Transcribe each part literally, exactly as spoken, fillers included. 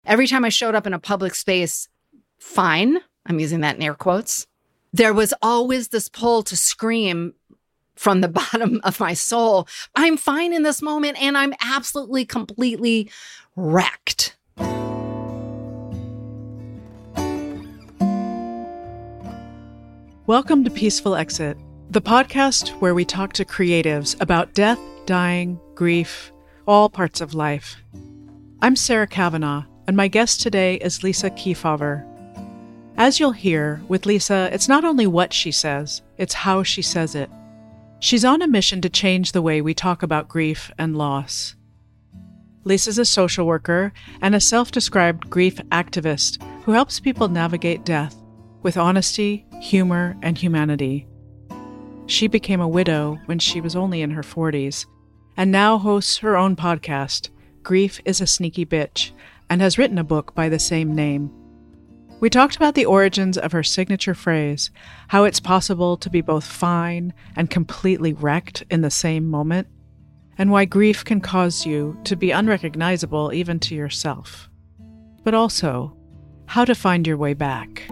Every time I showed up in a public space, fine, I'm using that in air quotes, there was always this pull to scream from the bottom of my soul, I'm fine in this moment and I'm absolutely, completely wrecked. Welcome to Peaceful Exit, the podcast where we talk to creatives about death, dying, grief, all parts of life. I'm Sarah Kavanaugh, and my guest today is Lisa Kefauver. As you'll hear, with Lisa, it's not only what she says, it's how she says it. She's on a mission to change the way we talk about grief and loss. Lisa's a social worker and a self-described grief activist who helps people navigate death with honesty, humor, and humanity. She became a widow when she was only in her forties, and now hosts her own podcast, Grief is a Sneaky Bitch, and has written a book by the same name. We talked about the origins of her signature phrase, how it's possible to be both fine and completely wrecked in the same moment, and why grief can cause you to be unrecognizable even to yourself. But also, how to find your way back.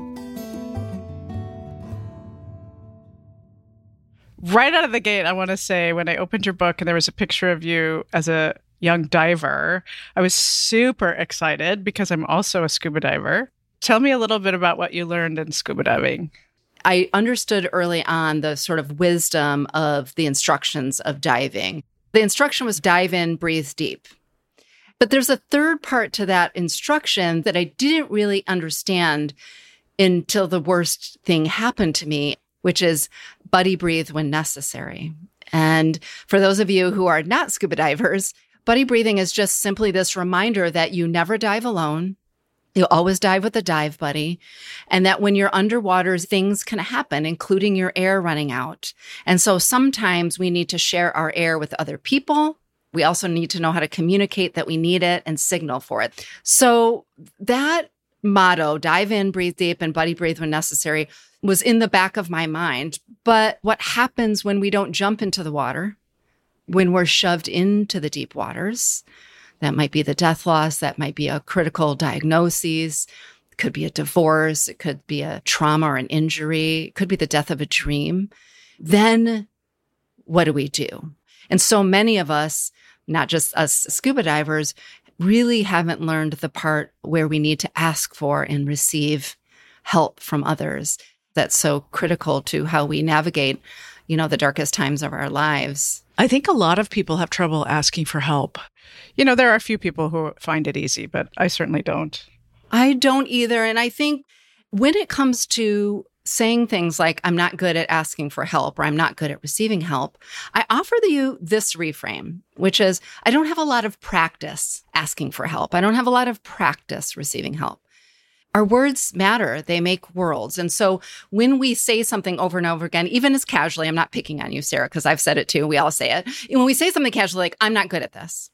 Right out of the gate, I want to say, when I opened your book and there was a picture of you as a young diver, I was super excited because I'm also a scuba diver. Tell me a little bit about what you learned in scuba diving. I understood early on the sort of wisdom of the instructions of diving. The instruction was dive in, breathe deep. But there's a third part to that instruction that I didn't really understand until the worst thing happened to me, which is buddy breathe when necessary. And for those of you who are not scuba divers, buddy breathing is just simply this reminder that you never dive alone. You'll always dive with a dive buddy, and that when you're underwater, things can happen, including your air running out. And so sometimes we need to share our air with other people. We also need to know how to communicate that we need it and signal for it. So that motto, dive in, breathe deep, and buddy breathe when necessary, was in the back of my mind. But what happens when we don't jump into the water, when we're shoved into the deep waters? That might be the death loss. That might be a critical diagnosis. It could be a divorce. It could be a trauma or an injury. It could be the death of a dream. Then what do we do? And so many of us, not just us scuba divers, really haven't learned the part where we need to ask for and receive help from others. That's so critical to how we navigate, you know, the darkest times of our lives. I think a lot of people have trouble asking for help. You know, there are a few people who find it easy, but I certainly don't. I don't either. And I think when it comes to saying things like, I'm not good at asking for help or I'm not good at receiving help, I offer you this reframe, which is, I don't have a lot of practice asking for help. I don't have a lot of practice receiving help. Our words matter. They make worlds. And so when we say something over and over again, even as casually, I'm not picking on you, Sarah, because I've said it too. We all say it. When we say something casually, like, I'm not good at this.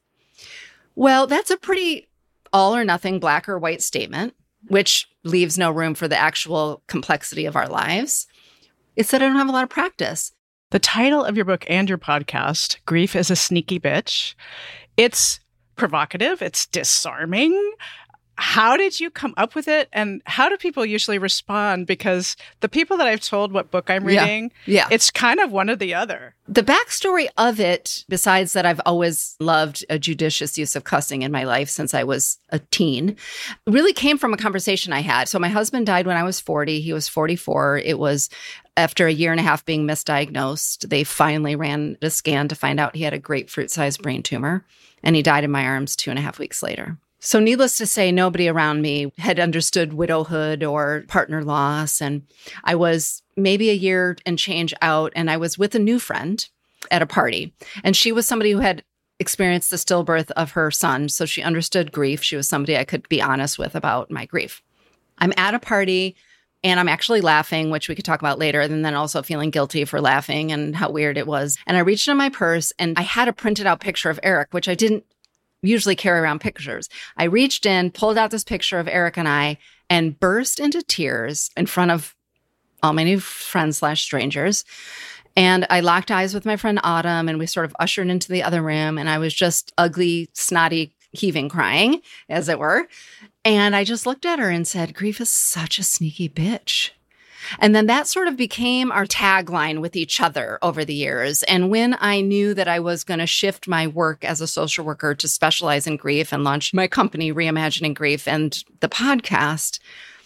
Well, that's a pretty all or nothing, black or white statement, which leaves no room for the actual complexity of our lives. It's that I don't have a lot of practice. The title of your book and your podcast, Grief is a Sneaky Bitch, it's provocative, it's disarming. How did you come up with it? And how do people usually respond? Because the people that I've told what book I'm reading, yeah, yeah. it's kind of one or the other. The backstory of it, besides that I've always loved a judicious use of cussing in my life since I was a teen, really came from a conversation I had. So my husband died when I was forty. He was forty-four. It was after a year and a half being misdiagnosed. They finally ran a scan to find out he had a grapefruit-sized brain tumor, and he died in my arms two and a half weeks later. So needless to say, nobody around me had understood widowhood or partner loss. And I was maybe a year and change out, and I was with a new friend at a party. And she was somebody who had experienced the stillbirth of her son. So she understood grief. She was somebody I could be honest with about my grief. I'm at a party, and I'm actually laughing, which we could talk about later, and then also feeling guilty for laughing and how weird it was. And I reached in my purse, and I had a printed out picture of Eric, which I didn't usually carry around pictures. I reached in, pulled out this picture of Eric and I, and burst into tears in front of all my new friends slash strangers. And I locked eyes with my friend Autumn, and we sort of ushered into the other room. And I was just ugly, snotty, heaving crying, as it were. And I just looked at her and said, grief is such a sneaky bitch. And then that sort of became our tagline with each other over the years. And when I knew that I was going to shift my work as a social worker to specialize in grief and launch my company, Reimagining Grief, and the podcast,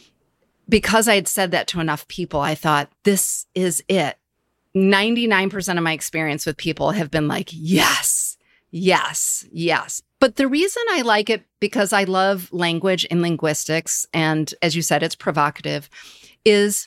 because I had said that to enough people, I thought, this is it. ninety-nine percent of my experience with people have been like, yes, yes, yes. But the reason I like it, because I love language and linguistics, and as you said, it's provocative, is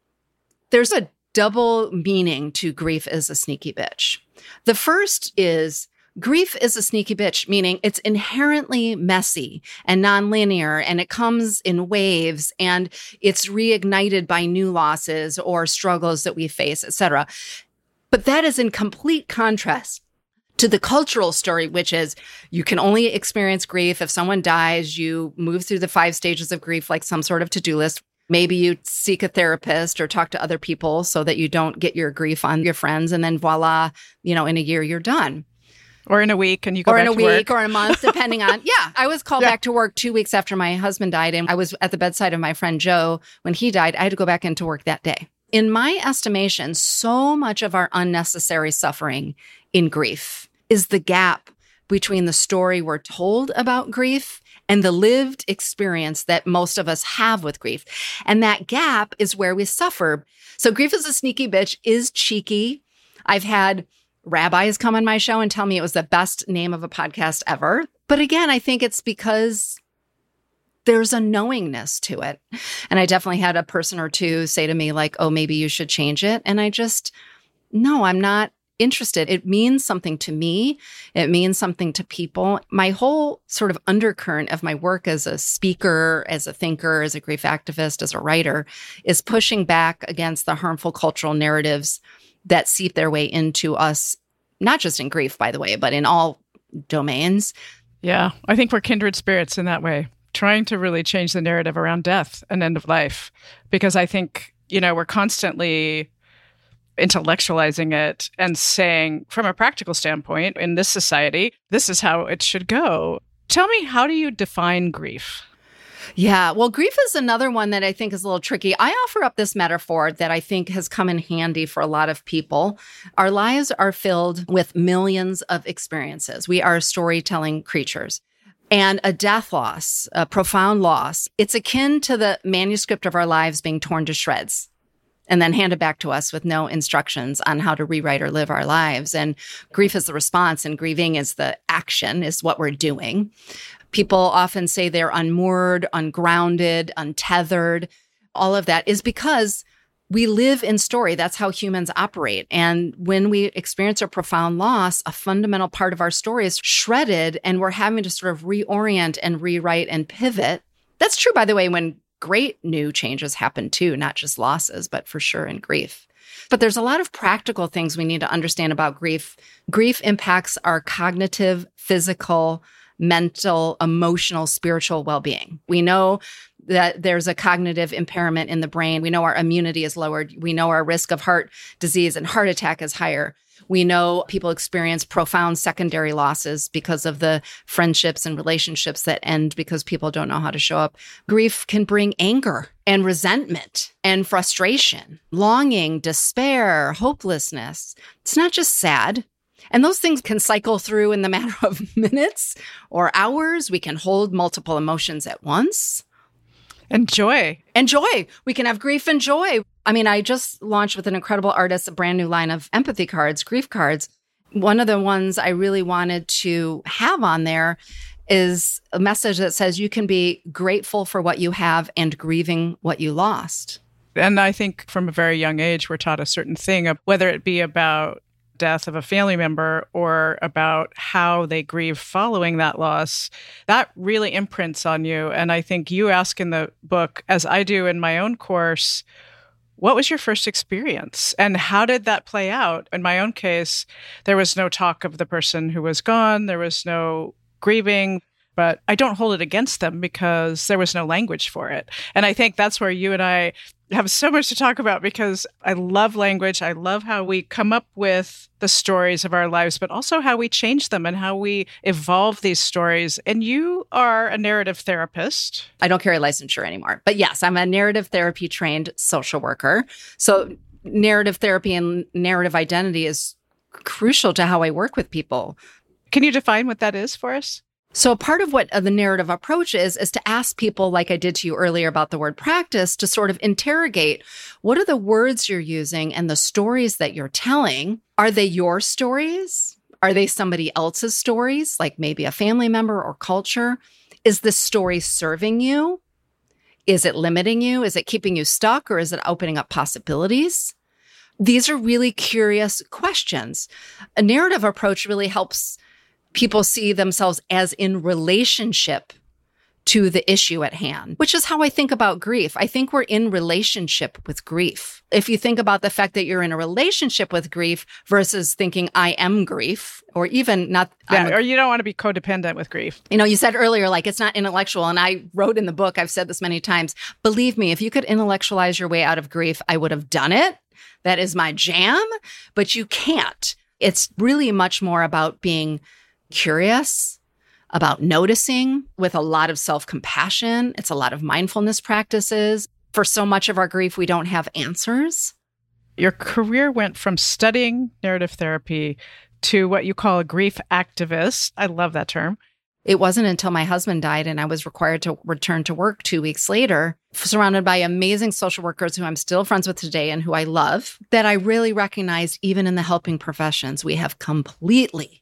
there's a double meaning to grief is a sneaky bitch. The first is grief is a sneaky bitch, meaning it's inherently messy and nonlinear, and it comes in waves, and it's reignited by new losses or struggles that we face, et cetera. But that is in complete contrast to the cultural story, which is you can only experience grief if someone dies. You move through the five stages of grief like some sort of to-do list. Maybe you seek a therapist or talk to other people so that you don't get your grief on your friends. And then voila, you know, in a year, you're done. Or in a week, and you go or back in a to week work. or a month, depending on. Yeah, I was called Yeah. back to work two weeks after my husband died. And I was at the bedside of my friend Joe when he died. I had to go back into work that day. In my estimation, so much of our unnecessary suffering in grief is the gap between the story we're told about grief and the lived experience that most of us have with grief. And that gap is where we suffer. So grief is a sneaky bitch is cheeky. I've had rabbis come on my show and tell me it was the best name of a podcast ever. But again, I think it's because there's a knowingness to it. And I definitely had a person or two say to me like, oh, maybe you should change it. And I just, no, I'm not interested. It means something to me. It means something to people. My whole sort of undercurrent of my work as a speaker, as a thinker, as a grief activist, as a writer, is pushing back against the harmful cultural narratives that seep their way into us, not just in grief, by the way, but in all domains. Yeah, I think we're kindred spirits in that way, trying to really change the narrative around death and end of life. Because I think, you know, we're constantly intellectualizing it and saying, from a practical standpoint, in this society, this is how it should go. Tell me, how do you define grief? Yeah, well, grief is another one that I think is a little tricky. I offer up this metaphor that I think has come in handy for a lot of people. Our lives are filled with millions of experiences. We are storytelling creatures. And a death loss, a profound loss, it's akin to the manuscript of our lives being torn to shreds and then handed back to us with no instructions on how to rewrite or live our lives. And grief is the response, and grieving is the action, is what we're doing. People often say they're unmoored, ungrounded, untethered. All of that is because we live in story. That's how humans operate. And when we experience a profound loss, a fundamental part of our story is shredded, and we're having to sort of reorient and rewrite and pivot. That's true, by the way, when great new changes happen too, not just losses, but for sure in grief. But there's a lot of practical things we need to understand about grief. Grief impacts our cognitive, physical, mental, emotional, spiritual well-being. We know that there's a cognitive impairment in the brain. We know our immunity is lowered. We know our risk of heart disease and heart attack is higher. We know people experience profound secondary losses because of the friendships and relationships that end because people don't know how to show up. Grief can bring anger and resentment and frustration, longing, despair, hopelessness. It's not just sad. And those things can cycle through in the matter of minutes or hours. We can hold multiple emotions at once. And joy. And joy. We can have grief and joy. I mean, I just launched with an incredible artist a brand new line of empathy cards, grief cards. One of the ones I really wanted to have on there is a message that says you can be grateful for what you have and grieving what you lost. And I think from a very young age, we're taught a certain thing, of whether it be about death of a family member or about how they grieve following that loss, that really imprints on you. And I think you ask in the book, as I do in my own course, what was your first experience and how did that play out? In my own case, there was no talk of the person who was gone. There was no grieving, but I don't hold it against them because there was no language for it. And I think that's where you and I have so much to talk about because I love language. I love how we come up with the stories of our lives, but also how we change them and how we evolve these stories. And you are a narrative therapist. I don't carry licensure anymore. But yes, I'm a narrative therapy trained social worker. So narrative therapy and narrative identity is crucial to how I work with people. Can you define what that is for us? So part of what uh, the narrative approach is, is to ask people, like I did to you earlier about the word practice, to sort of interrogate what are the words you're using and the stories that you're telling. Are they your stories? Are they somebody else's stories, like maybe a family member or culture? Is this story serving you? Is it limiting you? Is it keeping you stuck, or is it opening up possibilities? These are really curious questions. A narrative approach really helps people see themselves as in relationship to the issue at hand, which is how I think about grief. I think we're in relationship with grief. If you think about the fact that you're in a relationship with grief versus thinking I am grief, or even not. Yeah, a, or you don't want to be codependent with grief. You know, you said earlier, like it's not intellectual. And I wrote in the book, I've said this many times, believe me, if you could intellectualize your way out of grief, I would have done it. That is my jam, but you can't. It's really much more about being curious, about noticing with a lot of self-compassion. It's a lot of mindfulness practices. For so much of our grief, we don't have answers. Your career went from studying narrative therapy to what you call a grief activist. I love that term. It wasn't until my husband died and I was required to return to work two weeks later, surrounded by amazing social workers who I'm still friends with today and who I love, that I really recognized even in the helping professions, we have completely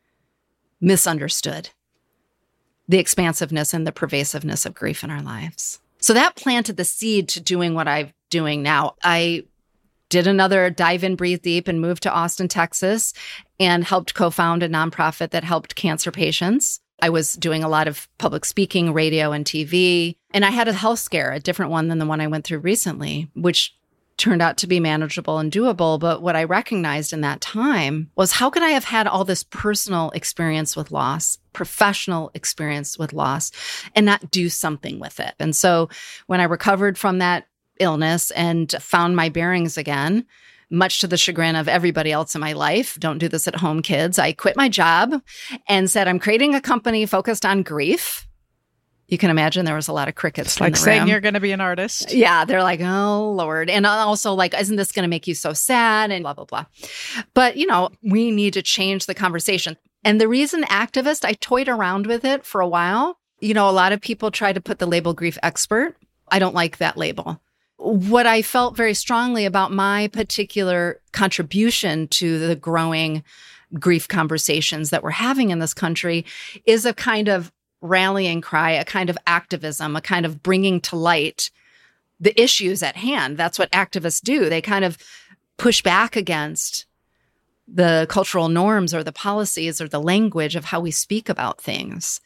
misunderstood the expansiveness and the pervasiveness of grief in our lives. So that planted the seed to doing what I'm doing now. I did another dive in, breathe deep, and moved to Austin, Texas, and helped co-found a nonprofit that helped cancer patients. I was doing a lot of public speaking, radio, and T V. And I had a health scare, a different one than the one I went through recently, which turned out to be manageable and doable. But what I recognized in that time was, how could I have had all this personal experience with loss, professional experience with loss, and not do something with it? And so when I recovered from that illness and found my bearings again, much to the chagrin of everybody else in my life, don't do this at home, kids, I quit my job and said, I'm creating a company focused on grief. You can imagine there was a lot of crickets. It's like saying you're going to be an artist. Yeah. They're like, oh, Lord. And also like, isn't this going to make you so sad? And blah, blah, blah. But, you know, we need to change the conversation. And the reason activist, I toyed around with it for a while. You know, a lot of people try to put the label grief expert. I don't like that label. What I felt very strongly about my particular contribution to the growing grief conversations that we're having in this country is a kind of rallying cry, a kind of activism, a kind of bringing to light the issues at hand. That's what activists do. They kind of push back against the cultural norms or the policies or the language of how we speak about things.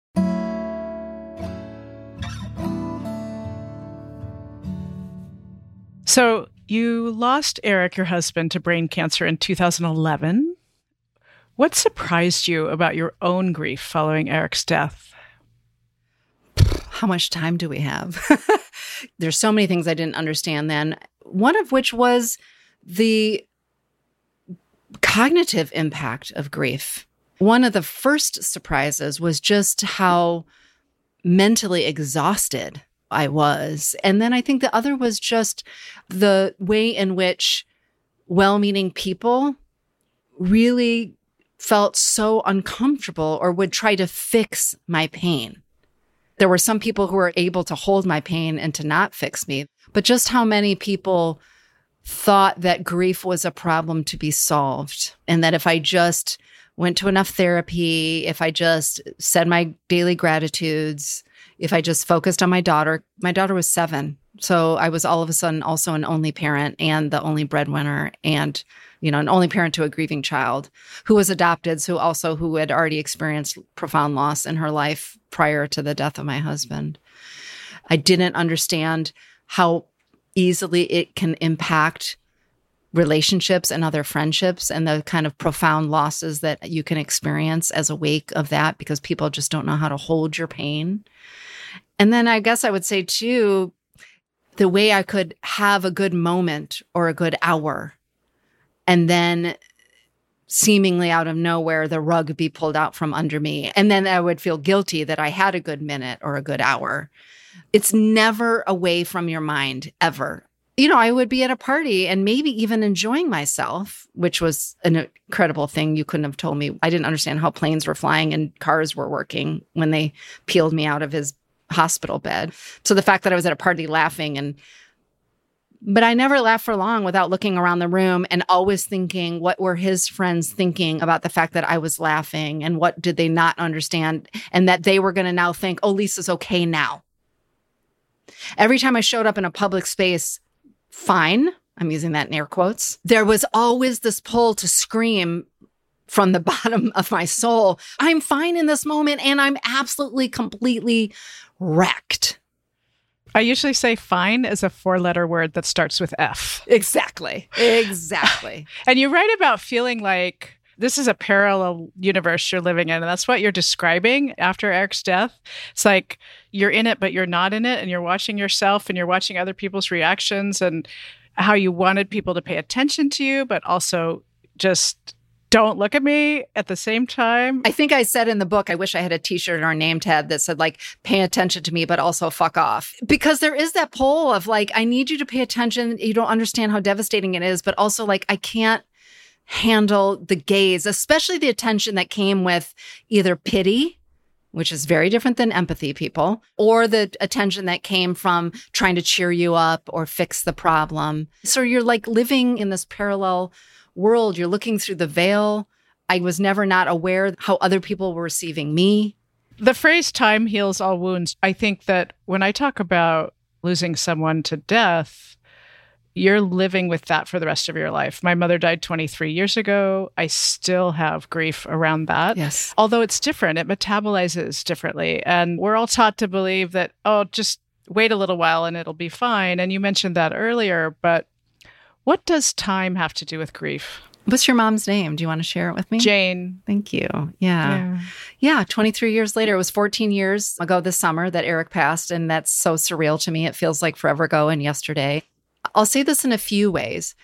So you lost Eric, your husband, to brain cancer in two thousand eleven. What surprised you about your own grief following Eric's death? How much time do we have? There's so many things I didn't understand then, one of which was the cognitive impact of grief. One of the first surprises was just how mentally exhausted I was. And then I think the other was just the way in which well-meaning people really felt so uncomfortable or would try to fix my pain. There were some people who were able to hold my pain and to not fix me, but just how many people thought that grief was a problem to be solved, and that if I just went to enough therapy, if I just said my daily gratitudes, if I just focused on my daughter. My daughter was seven, so I was all of a sudden also an only parent and the only breadwinner, and you know, an only parent to a grieving child who was adopted, so also who had already experienced profound loss in her life prior to the death of my husband. I didn't understand how easily it can impact relationships and other friendships and the kind of profound losses that you can experience as a wake of that, because people just don't know how to hold your pain. And then I guess I would say too, the way I could have a good moment or a good hour, and then seemingly out of nowhere, the rug be pulled out from under me. And then I would feel guilty that I had a good minute or a good hour. It's never away from your mind, ever. You know, I would be at a party and maybe even enjoying myself, which was an incredible thing. You couldn't have told me. I didn't understand how planes were flying and cars were working when they peeled me out of his hospital bed. So the fact that I was at a party laughing and But I never laughed for long without looking around the room and always thinking, what were his friends thinking about the fact that I was laughing, and what did they not understand, and that they were going to now think, oh, Lisa's okay now. Every time I showed up in a public space, fine, I'm using that in air quotes, there was always this pull to scream from the bottom of my soul, I'm fine in this moment, and I'm absolutely, completely wrecked. I usually say fine is a four-letter word that starts with F. Exactly. Exactly. And you write about feeling like this is a parallel universe you're living in. And that's what you're describing after Eric's death. It's like you're in it, but you're not in it. And you're watching yourself and you're watching other people's reactions and how you wanted people to pay attention to you, but also just don't look at me at the same time. I think I said in the book, I wish I had a t-shirt or a name tag that said like, pay attention to me, but also fuck off. Because there is that pull of like, I need you to pay attention. You don't understand how devastating it is, but also like, I can't handle the gaze, especially the attention that came with either pity, which is very different than empathy, people, or the attention that came from trying to cheer you up or fix the problem. So you're like living in this parallel world. You're looking through the veil. I was never not aware how other people were receiving me. The phrase time heals all wounds. I think that when I talk about losing someone to death, you're living with that for the rest of your life. My mother died twenty-three years ago. I still have grief around that. Yes. Although it's different. It metabolizes differently. And we're all taught to believe that, oh, just wait a little while and it'll be fine. And you mentioned that earlier, but what does time have to do with grief? What's your mom's name? Do you want to share it with me? Jane. Thank you. Yeah. Yeah. yeah. twenty-three years later, it was fourteen years ago this summer that Eric passed. And that's so surreal to me. It feels like forever ago and yesterday. I'll say this in a few ways.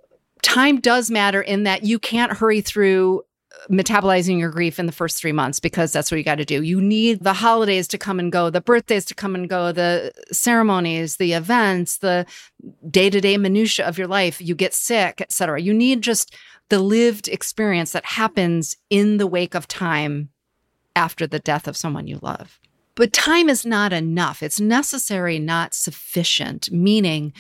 Time does matter in that you can't hurry through metabolizing your grief in the first three months because that's what you got to do. You need the holidays to come and go, the birthdays to come and go, the ceremonies, the events, the day-to-day minutia of your life. You get sick, et cetera. You need just the lived experience that happens in the wake of time after the death of someone you love. But time is not enough. It's necessary, not sufficient, meaning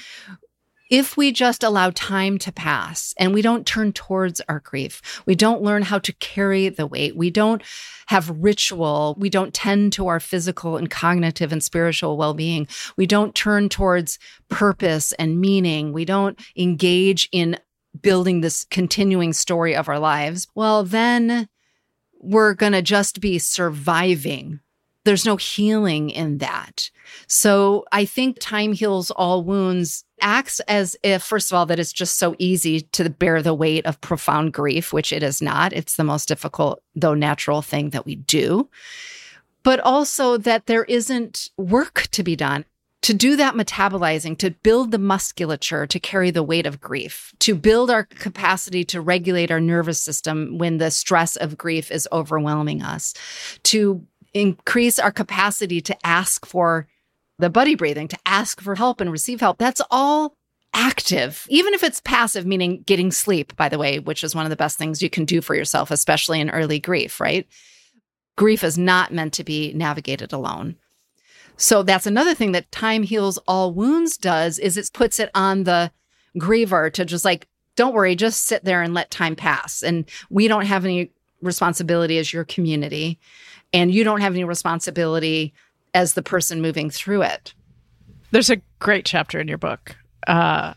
if we just allow time to pass and we don't turn towards our grief, we don't learn how to carry the weight, we don't have ritual, we don't tend to our physical and cognitive and spiritual well-being, we don't turn towards purpose and meaning, we don't engage in building this continuing story of our lives, well, then we're going to just be surviving. There's no healing in that. So I think time heals all wounds acts as if, first of all, that it's just so easy to bear the weight of profound grief, which it is not. It's the most difficult, though natural thing that we do. But also that there isn't work to be done. To do that metabolizing, to build the musculature to carry the weight of grief, to build our capacity to regulate our nervous system when the stress of grief is overwhelming us, to increase our capacity to ask for the buddy breathing, to ask for help and receive help. That's all active, even if it's passive, meaning getting sleep, by the way, which is one of the best things you can do for yourself, especially in early grief, right? Grief is not meant to be navigated alone. So that's another thing that time heals all wounds does, is it puts it on the griever to just like, don't worry, just sit there and let time pass. And we don't have any responsibility as your community. And you don't have any responsibility as the person moving through it. There's a great chapter in your book. Uh,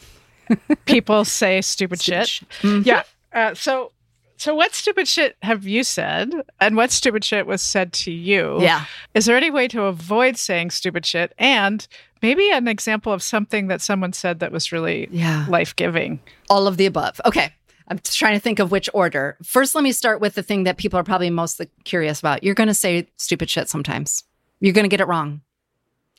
people say stupid, stupid shit. shit. Mm-hmm. Yeah. Uh, so, so what stupid shit have you said? And what stupid shit was said to you? Yeah. Is there any way to avoid saying stupid shit? And maybe an example of something that someone said that was really yeah. life-giving? All of the above. Okay. I'm trying to think of which order. First, let me start with the thing that people are probably most curious about. You're going to say stupid shit sometimes. You're going to get it wrong.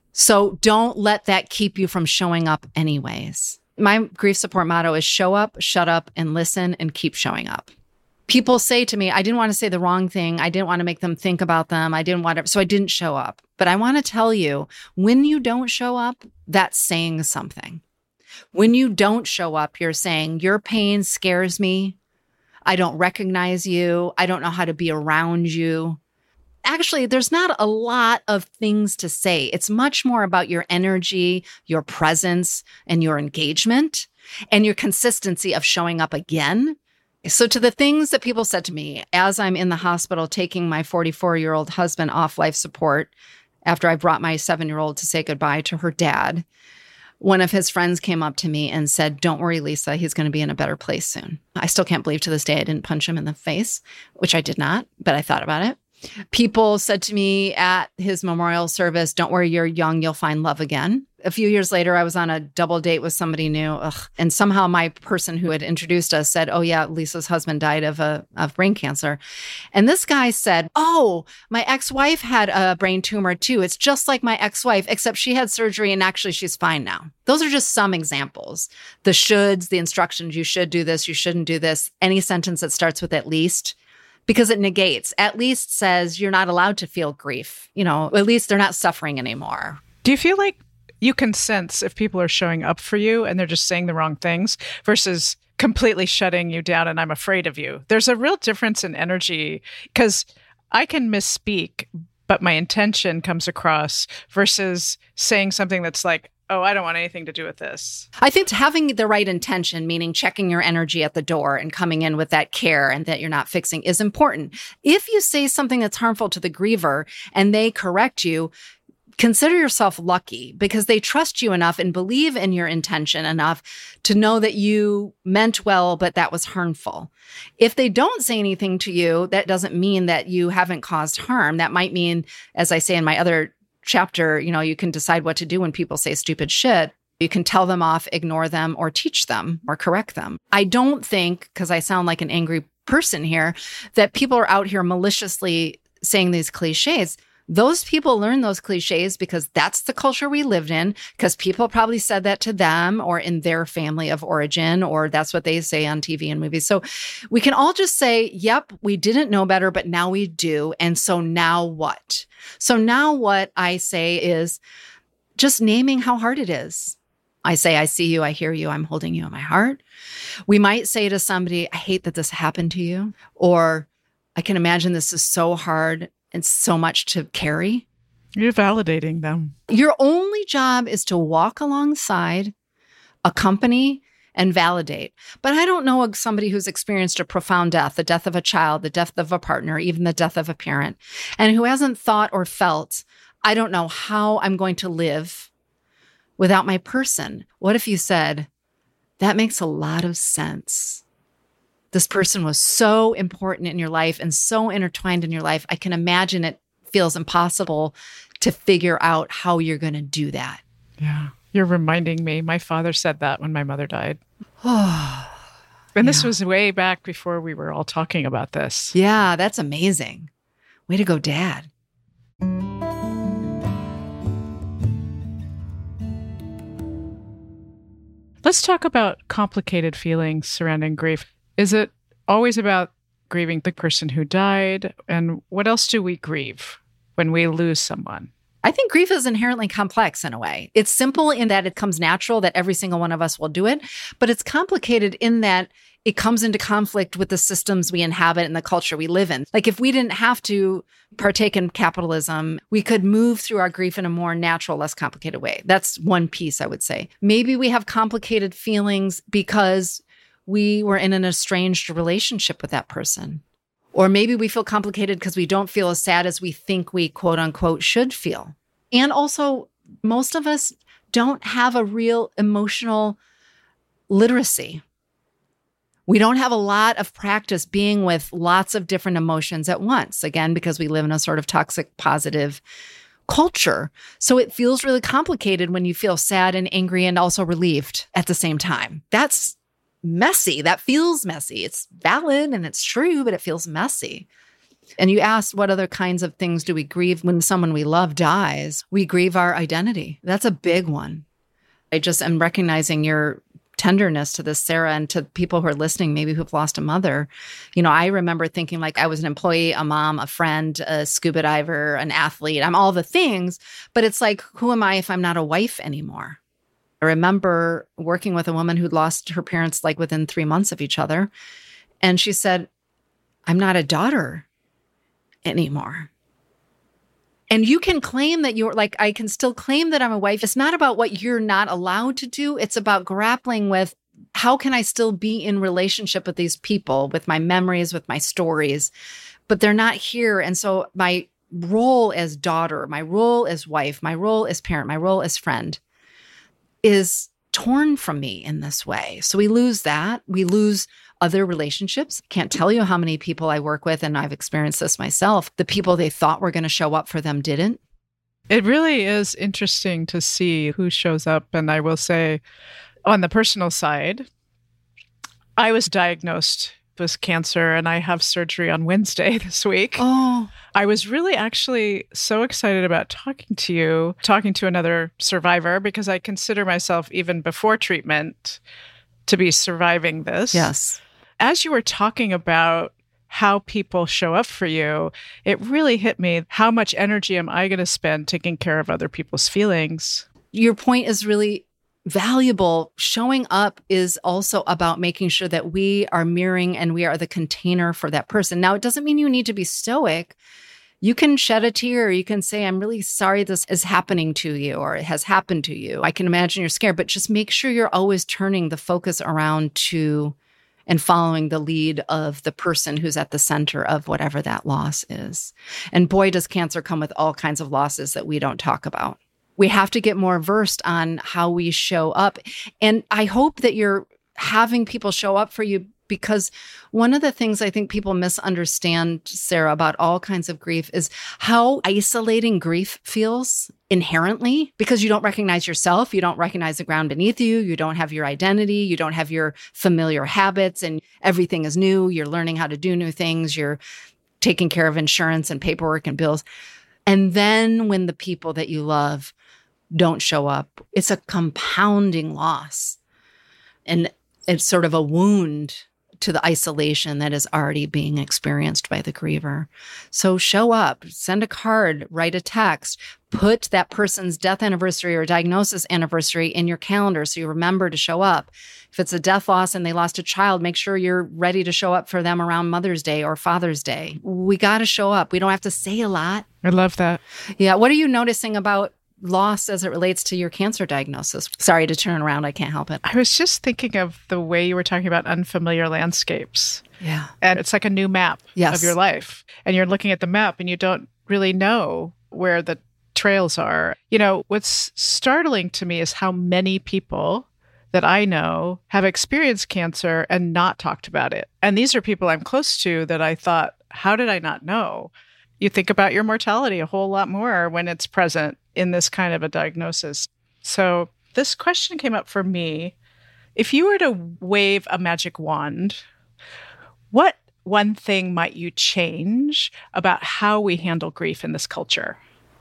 So don't let that keep you from showing up anyways. My grief support motto is show up, shut up, and listen, and keep showing up. People say to me, I didn't want to say the wrong thing. I didn't want to make them think about them. I didn't want to, so I didn't show up. But I want to tell you, when you don't show up, that's saying something. When you don't show up, you're saying, your pain scares me. I don't recognize you. I don't know how to be around you. Actually, there's not a lot of things to say. It's much more about your energy, your presence, and your engagement, and your consistency of showing up again. So to the things that people said to me as I'm in the hospital taking my forty-four-year-old husband off life support after I brought my seven-year-old to say goodbye to her dad, one of his friends came up to me and said, don't worry, Lisa, he's going to be in a better place soon. I still can't believe to this day I didn't punch him in the face, which I did not, but I thought about it. People said to me at his memorial service, don't worry, you're young, you'll find love again. A few years later, I was on a double date with somebody new. Ugh. And somehow my person who had introduced us said, oh yeah, Lisa's husband died of a of brain cancer. And this guy said, oh, my ex-wife had a brain tumor too. It's just like my ex-wife, except she had surgery and actually she's fine now. Those are just some examples. The shoulds, the instructions, you should do this, you shouldn't do this. Any sentence that starts with at least, because it negates, at least says you're not allowed to feel grief. You know, at least they're not suffering anymore. Do you feel like you can sense if people are showing up for you and they're just saying the wrong things versus completely shutting you down and I'm afraid of you? There's a real difference in energy because I can misspeak, but my intention comes across versus saying something that's like, oh, I don't want anything to do with this. I think having the right intention, meaning checking your energy at the door and coming in with that care and that you're not fixing, is important. If you say something that's harmful to the griever and they correct you, consider yourself lucky because they trust you enough and believe in your intention enough to know that you meant well, but that was harmful. If they don't say anything to you, that doesn't mean that you haven't caused harm. That might mean, as I say in my other chapter, you know, you can decide what to do when people say stupid shit. You can tell them off, ignore them, or teach them or correct them. I don't think, because I sound like an angry person here, that people are out here maliciously saying these cliches. Those people learn those cliches because that's the culture we lived in, because people probably said that to them or in their family of origin, or that's what they say on T V and movies. So we can all just say, yep, we didn't know better, but now we do. And so now what? So now what I say is just naming how hard it is. I say, I see you, I hear you, I'm holding you in my heart. We might say to somebody, I hate that this happened to you, or I can imagine this is so hard and so much to carry. You're validating them. Your only job is to walk alongside, accompany, and validate. But I don't know somebody who's experienced a profound death, the death of a child, the death of a partner, even the death of a parent, and who hasn't thought or felt, I don't know how I'm going to live without my person. What if you said, that makes a lot of sense. This person was so important in your life and so intertwined in your life. I can imagine it feels impossible to figure out how you're going to do that. Yeah. You're reminding me. My father said that when my mother died. and yeah. This was way back before we were all talking about this. Yeah, that's amazing. Way to go, Dad. Let's talk about complicated feelings surrounding grief. Is it always about grieving the person who died? And what else do we grieve when we lose someone? I think grief is inherently complex in a way. It's simple in that it comes natural, that every single one of us will do it, but it's complicated in that it comes into conflict with the systems we inhabit and the culture we live in. Like if we didn't have to partake in capitalism, we could move through our grief in a more natural, less complicated way. That's one piece, I would say. Maybe we have complicated feelings because we were in an estranged relationship with that person. Or maybe we feel complicated because we don't feel as sad as we think we, quote unquote, should feel. And also, most of us don't have a real emotional literacy. We don't have a lot of practice being with lots of different emotions at once, again, because we live in a sort of toxic positive culture. So it feels really complicated when you feel sad and angry and also relieved at the same time. That's messy. That feels messy. It's valid and it's true, but it feels messy. And you asked, what other kinds of things do we grieve when someone we love dies? We grieve our identity. That's a big one. I just am recognizing your tenderness to this, Sarah, and to people who are listening, maybe who've lost a mother. You know, I remember thinking like I was an employee, a mom, a friend, a scuba diver, an athlete. I'm all the things, but it's like, who am I if I'm not a wife anymore? I remember working with a woman who'd lost her parents like within three months of each other. And she said, I'm not a daughter anymore. And you can claim that you're like, I can still claim that I'm a wife. It's not about what you're not allowed to do. It's about grappling with how can I still be in relationship with these people, with my memories, with my stories, but they're not here. And so my role as daughter, my role as wife, my role as parent, my role as friend is torn from me in this way. So we lose that. We lose other relationships. Can't tell you how many people I work with, and I've experienced this myself. The people they thought were going to show up for them didn't. It really is interesting to see who shows up. And I will say, on the personal side, I was diagnosed with cancer and I have surgery on Wednesday this week. Oh. I was really actually so excited about talking to you, talking to another survivor, because I consider myself, even before treatment, to be surviving this. Yes. As you were talking about how people show up for you, it really hit me. How much energy am I going to spend taking care of other people's feelings? Your point is really valuable. Showing up is also about making sure that we are mirroring and we are the container for that person. Now, it doesn't mean you need to be stoic. You can shed a tear. You can say, I'm really sorry this is happening to you, or it has happened to you. I can imagine you're scared, but just make sure you're always turning the focus around to and following the lead of the person who's at the center of whatever that loss is. And boy, does cancer come with all kinds of losses that we don't talk about. We have to get more versed on how we show up. And I hope that you're having people show up for you, because one of the things I think people misunderstand, Sarah, about all kinds of grief is how isolating grief feels inherently, because you don't recognize yourself. You don't recognize the ground beneath you. You don't have your identity. You don't have your familiar habits, and everything is new. You're learning how to do new things. You're taking care of insurance and paperwork and bills. And then when the people that you love don't show up, it's a compounding loss. And it's sort of a wound to the isolation that is already being experienced by the griever. So show up, send a card, write a text, put that person's death anniversary or diagnosis anniversary in your calendar so you remember to show up. If it's a death loss and they lost a child, make sure you're ready to show up for them around Mother's Day or Father's Day. We got to show up. We don't have to say a lot. I love that. Yeah. What are you noticing about loss as it relates to your cancer diagnosis? Sorry to turn around. I can't help it. I was just thinking of the way you were talking about unfamiliar landscapes. Yeah. And it's like a new map yes. of your life. And you're looking at the map and you don't really know where the trails are. You know, what's startling to me is how many people that I know have experienced cancer and not talked about it. And these are people I'm close to that I thought, how did I not know? You think about your mortality a whole lot more when it's present in this kind of a diagnosis. So this question came up for me. If you were to wave a magic wand, what one thing might you change about how we handle grief in this culture?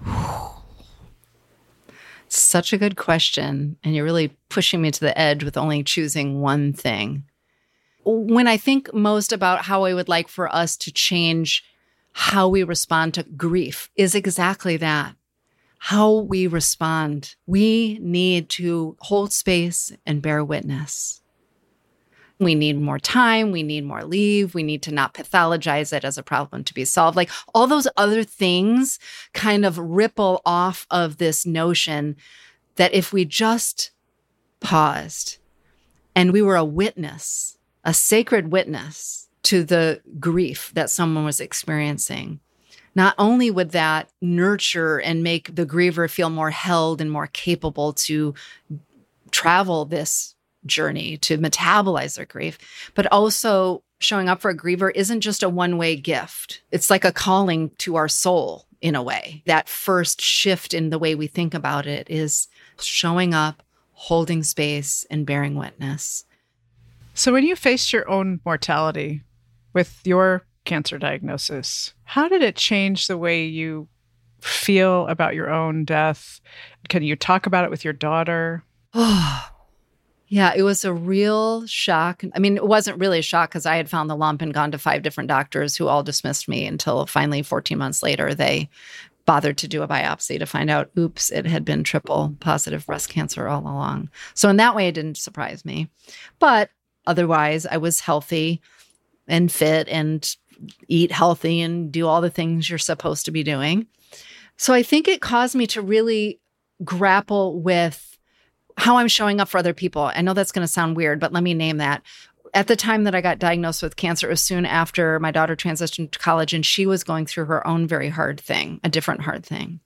Such a good question. And you're really pushing me to the edge with only choosing one thing. When I think most about how I would like for us to change how we respond to grief is exactly that. How we respond. We need to hold space and bear witness. We need more time. We need more leave. We need to not pathologize it as a problem to be solved. Like all those other things kind of ripple off of this notion that if we just paused and we were a witness, a sacred witness to the grief that someone was experiencing, not only would that nurture and make the griever feel more held and more capable to travel this journey, to metabolize their grief, but also showing up for a griever isn't just a one-way gift. It's like a calling to our soul in a way. That first shift in the way we think about it is showing up, holding space, and bearing witness. So when you faced your own mortality with your cancer diagnosis. How did it change the way you feel about your own death? Can you talk about it with your daughter? Oh, yeah, it was a real shock. I mean, it wasn't really a shock because I had found the lump and gone to five different doctors who all dismissed me until finally fourteen months later, they bothered to do a biopsy to find out, oops, it had been triple positive breast cancer all along. So in that way, it didn't surprise me. But otherwise, I was healthy and fit and eat healthy and do all the things you're supposed to be doing. So I think it caused me to really grapple with how I'm showing up for other people. I know that's going to sound weird, but let me name that. At the time that I got diagnosed with cancer, it was soon after my daughter transitioned to college, and she was going through her own very hard thing, a different hard thing.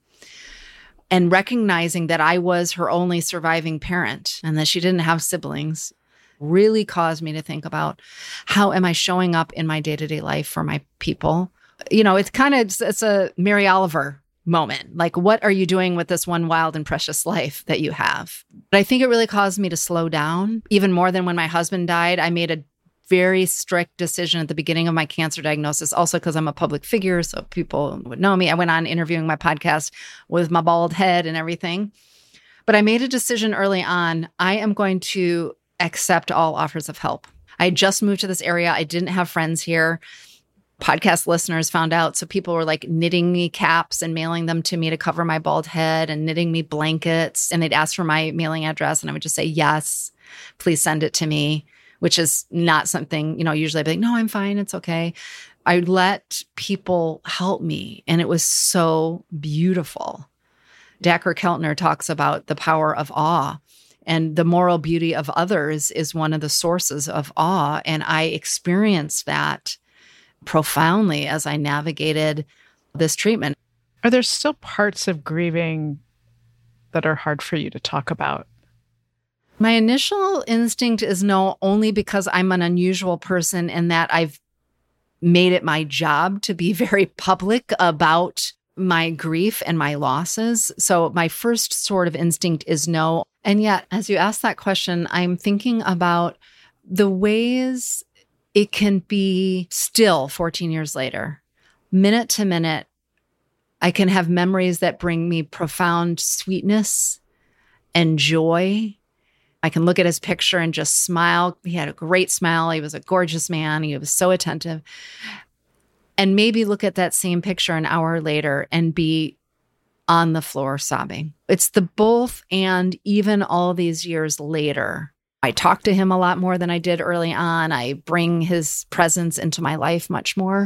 And recognizing that I was her only surviving parent and that she didn't have siblings really caused me to think about how am I showing up in my day-to-day life for my people? You know, it's kind of, it's, it's a Mary Oliver moment. Like, what are you doing with this one wild and precious life that you have? But I think it really caused me to slow down. Even more than when my husband died, I made a very strict decision at the beginning of my cancer diagnosis, also because I'm a public figure, so people would know me. I went on interviewing my podcast with my bald head and everything. But I made a decision early on. I am going to accept all offers of help. I had just moved to this area. I didn't have friends here. Podcast listeners found out. So people were like knitting me caps and mailing them to me to cover my bald head and knitting me blankets. And they'd ask for my mailing address and I would just say, yes, please send it to me, which is not something, you know, usually I'd be like, no, I'm fine. It's okay. I let people help me. And it was so beautiful. Dacher Keltner talks about the power of awe. And the moral beauty of others is one of the sources of awe. And I experienced that profoundly as I navigated this treatment. Are there still parts of grieving that are hard for you to talk about? My initial instinct is no, only because I'm an unusual person in that I've made it my job to be very public about my grief and my losses. So my first sort of instinct is no. And yet, as you ask that question, I'm thinking about the ways it can be still fourteen years later, minute to minute. I can have memories that bring me profound sweetness and joy. I can look at his picture and just smile. He had a great smile. He was a gorgeous man. He was so attentive. And maybe look at that same picture an hour later and be on the floor sobbing. It's the both and even all these years later. I talk to him a lot more than I did early on. I bring his presence into my life much more.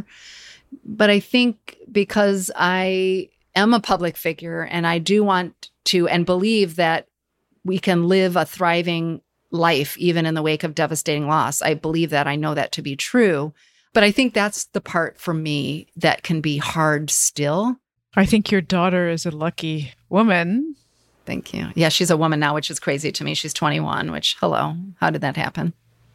But I think because I am a public figure and I do want to and believe that we can live a thriving life even in the wake of devastating loss. I believe that. I know that to be true. But I think that's the part for me that can be hard still. I think your daughter is a lucky woman. Thank you. Yeah, she's a woman now, which is crazy to me. She's twenty-one, which, hello, how did that happen?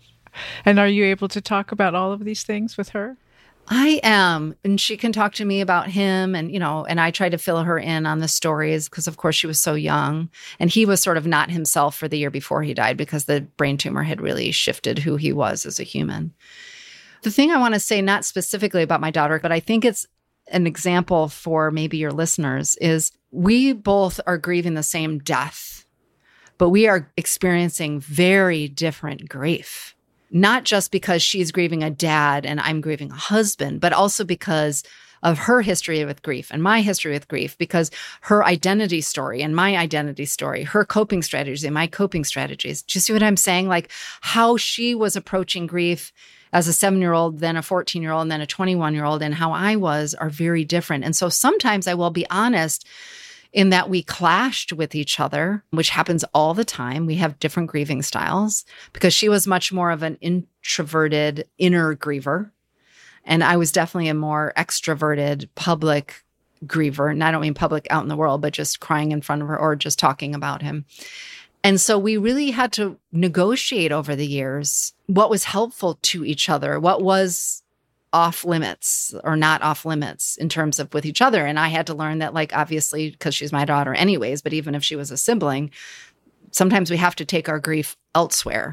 And are you able to talk about all of these things with her? I am. And she can talk to me about him. And, you know, and I try to fill her in on the stories because, of course, she was so young. And he was sort of not himself for the year before he died because the brain tumor had really shifted who he was as a human. The thing I want to say, not specifically about my daughter, but I think it's an example for maybe your listeners, is we both are grieving the same death, but we are experiencing very different grief. Not just because she's grieving a dad and I'm grieving a husband, but also because of her history with grief and my history with grief, because her identity story and my identity story, her coping strategies and my coping strategies. Do you see what I'm saying? Like how she was approaching grief as a seven-year-old, then a fourteen-year-old, and then a twenty-one-year-old, and how I was are very different. And so sometimes I will be honest in that we clashed with each other, which happens all the time. We have different grieving styles because she was much more of an introverted inner griever. And I was definitely a more extroverted public griever. And I don't mean public out in the world, but just crying in front of her or just talking about him. And so we really had to negotiate over the years what was helpful to each other, what was off limits or not off limits in terms of with each other. And I had to learn that, like, obviously, because she's my daughter anyways, but even if she was a sibling, sometimes we have to take our grief elsewhere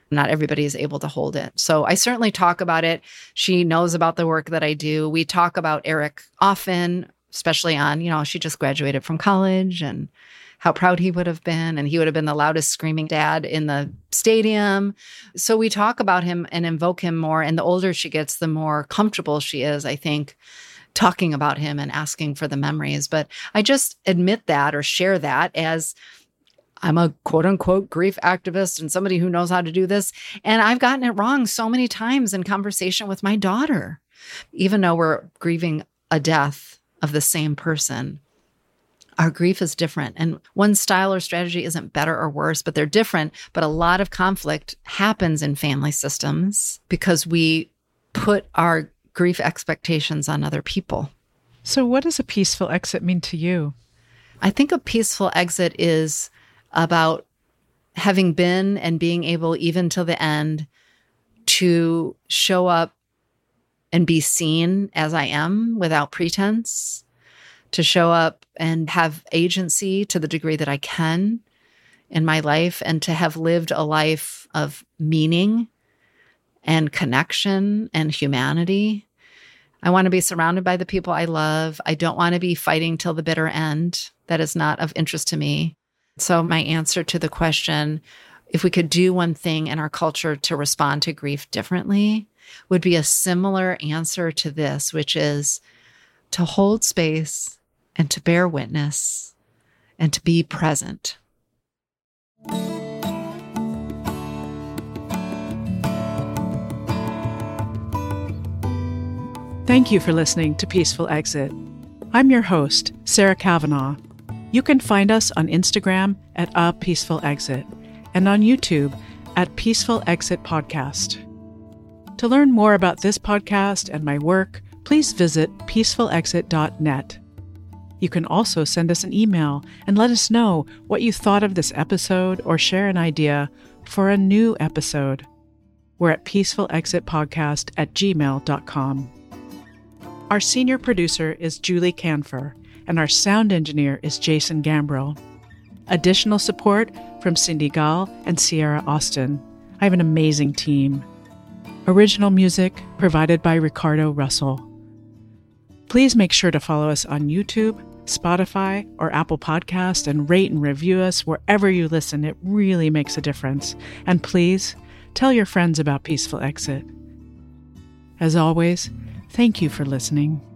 Not everybody is able to hold it. So I certainly talk about it. She knows about the work that I do. We talk about Eric often, especially on, you know, she just graduated from college and how proud he would have been. And he would have been the loudest screaming dad in the stadium. So we talk about him and invoke him more. And the older she gets, the more comfortable she is, I think, talking about him and asking for the memories. But I just admit that or share that as I'm a quote unquote grief activist and somebody who knows how to do this. And I've gotten it wrong so many times in conversation with my daughter, even though we're grieving a death of the same person. Our grief is different. And one style or strategy isn't better or worse, but they're different. But a lot of conflict happens in family systems because we put our grief expectations on other people. So what does a peaceful exit mean to you? I think a peaceful exit is about having been and being able, even till the end, to show up and be seen as I am without pretense, to show up and have agency to the degree that I can in my life, and to have lived a life of meaning and connection and humanity. I want to be surrounded by the people I love. I don't want to be fighting till the bitter end. That is not of interest to me. So my answer to the question, if we could do one thing in our culture to respond to grief differently, would be a similar answer to this, which is to hold space and to bear witness and to be present. Thank you for listening to Peaceful Exit. I'm your host, Sarah Kavanaugh. You can find us on Instagram at A Peaceful Exit and on YouTube at Peaceful Exit Podcast. To learn more about this podcast and my work, please visit peaceful exit dot net. You can also send us an email and let us know what you thought of this episode or share an idea for a new episode. We're at peaceful exit podcast at gmail dot com. Our senior producer is Julie Canfer, and our sound engineer is Jason Gambrill. Additional support from Cindy Gall and Sierra Austin. I have an amazing team. Original music provided by Ricardo Russell. Please make sure to follow us on YouTube, Spotify, or Apple Podcast, and rate and review us wherever you listen. It really makes a difference. And please tell your friends about Peaceful Exit. As always, thank you for listening.